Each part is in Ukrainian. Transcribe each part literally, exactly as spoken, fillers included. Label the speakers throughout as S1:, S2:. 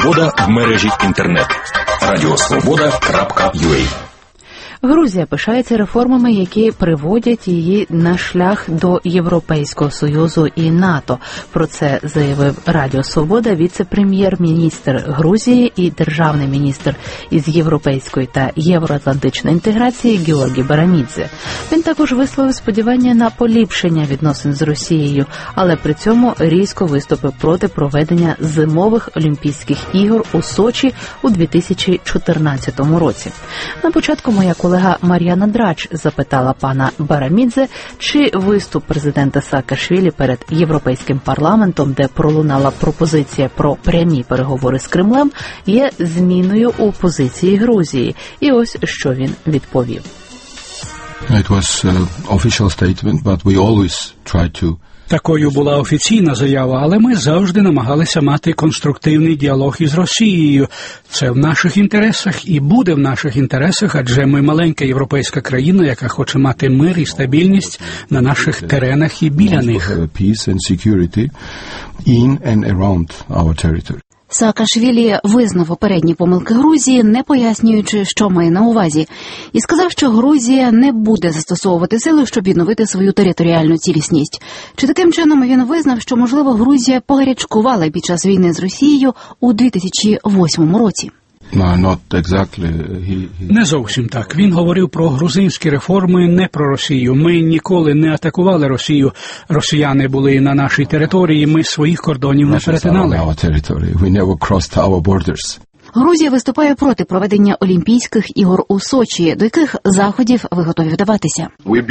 S1: Свобода в мережі інтернет. радіосвобода крапка ю а.
S2: Грузія пишається реформами, які приводять її на шлях до Європейського Союзу і НАТО. Про це заявив Радіо Свобода віце-прем'єр-міністр Грузії і державний міністр із європейської та євроатлантичної інтеграції Георгій Барамідзе. Він також висловив сподівання на поліпшення відносин з Росією, але при цьому різко виступив проти проведення зимових Олімпійських ігор у Сочі у дві тисячі чотирнадцятому році. На початку моя колега Мар'яна Драч запитала пана Барамідзе, чи виступ президента Саакашвілі перед Європейським парламентом, де пролунала пропозиція про прямі переговори з Кремлем, є зміною у позиції Грузії. І ось що він відповів.
S3: It was an official statement, but we always tried to
S4: Такою була офіційна заява, але ми завжди намагалися мати конструктивний діалог із Росією. Це в наших інтересах і буде в наших інтересах, адже ми маленька європейська країна, яка хоче мати мир і стабільність на наших теренах і біля них.
S5: Саакашвілі визнав попередні помилки Грузії, не пояснюючи, що має на увазі, і сказав, що Грузія не буде застосовувати сили, щоб відновити свою територіальну цілісність. Чи таким чином він визнав, що, можливо, Грузія погарячкувала під час війни з Росією у дві тисячі восьмому році?
S3: No, not exactly. He, he...
S4: Не зовсім так. Він говорив про грузинські реформи, не про Росію. Ми ніколи не атакували Росію. Росіяни були на нашій території, ми своїх кордонів не перетинали.
S5: Грузія виступає проти проведення Олімпійських ігор у Сочі. До яких заходів ви готові вдаватися?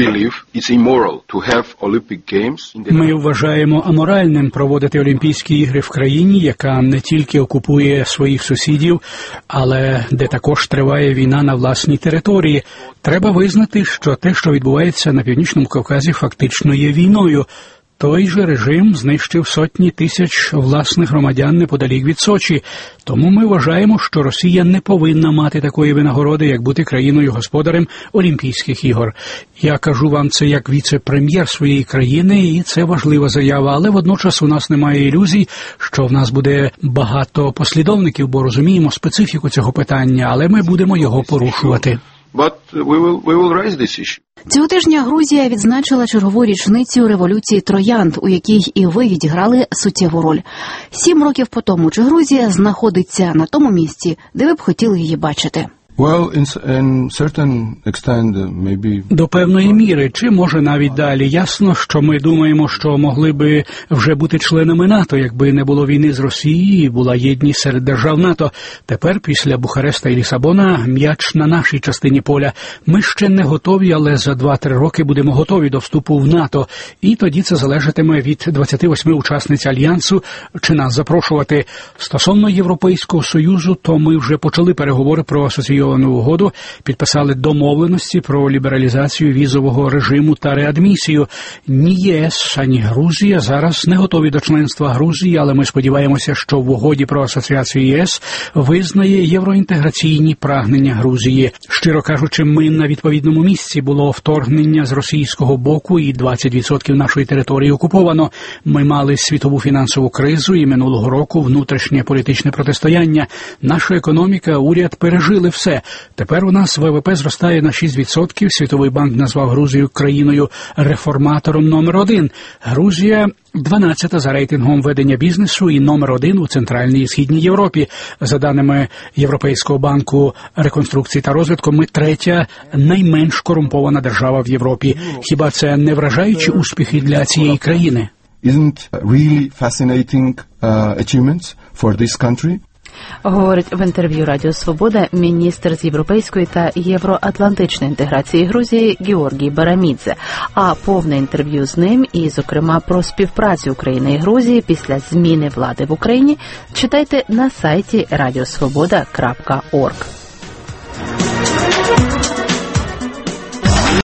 S4: Ми вважаємо аморальним проводити Олімпійські ігри в країні, яка не тільки окупує своїх сусідів, але де також триває війна на власній території. Треба визнати, що те, що відбувається на Північному Кавказі, фактично є війною. Той же режим знищив сотні тисяч власних громадян неподалік від Сочі. Тому ми вважаємо, що Росія не повинна мати такої винагороди, як бути країною-господарем Олімпійських ігор. Я кажу вам це як віце-прем'єр своєї країни, і це важлива заява, але водночас у нас немає ілюзій, що в нас буде багато послідовників, бо розуміємо специфіку цього питання, але ми будемо його порушувати.
S3: But we will, we will raise this issue.
S5: Цього тижня Грузія відзначила чергову річницю революції троянд, у якій і ви відіграли суттєву роль. Сім років по тому, чи Грузія знаходиться на тому місці, де ви б хотіли її бачити?
S3: Well, in, in certain extent, maybe...
S4: До певної міри, чи може навіть далі. Ясно, що ми думаємо, що могли би вже бути членами НАТО, якби не було війни з Росією і була єдність серед держав НАТО. Тепер, після Бухареста і Лісабона, м'яч на нашій частині поля. Ми ще не готові, але за два-три роки будемо готові до вступу в НАТО. І тоді це залежатиме від двадцяти восьми учасниць Альянсу, чи нас запрошувати. Стосовно Європейського Союзу, то ми вже почали переговори про асоційовану угоду, підписали домовленості про лібералізацію візового режиму та реадмісію. Ні ЄС, ані Грузія зараз не готові до членства Грузії, але ми сподіваємося, що в угоді про асоціацію ЄС визнає євроінтеграційні прагнення Грузії. Щиро кажучи, ми на відповідному місці. Було вторгнення з російського боку і двадцять відсотків нашої території окуповано. Ми мали світову фінансову кризу і минулого року внутрішнє політичне протистояння. Наша економіка, уряд пережили все. Тепер у нас ВВП зростає на шість відсотків. Світовий банк назвав Грузію країною-реформатором номер один. Грузія дванадцята за рейтингом ведення бізнесу і номер один у Центральній і Східній Європі. За даними Європейського банку реконструкції та розвитку, ми третя найменш корумпована держава в Європі. Хіба це не вражаючі успіхи для цієї країни?
S3: Isn't really fascinating uh, achievements for this country?
S2: Говорить в інтерв'ю Радіо Свобода міністр з європейської та євроатлантичної інтеграції Грузії Георгій Барамідзе. А повне інтерв'ю з ним і, зокрема, про співпрацю України і Грузії після зміни влади в Україні читайте на сайті радіосвобода крапка орг.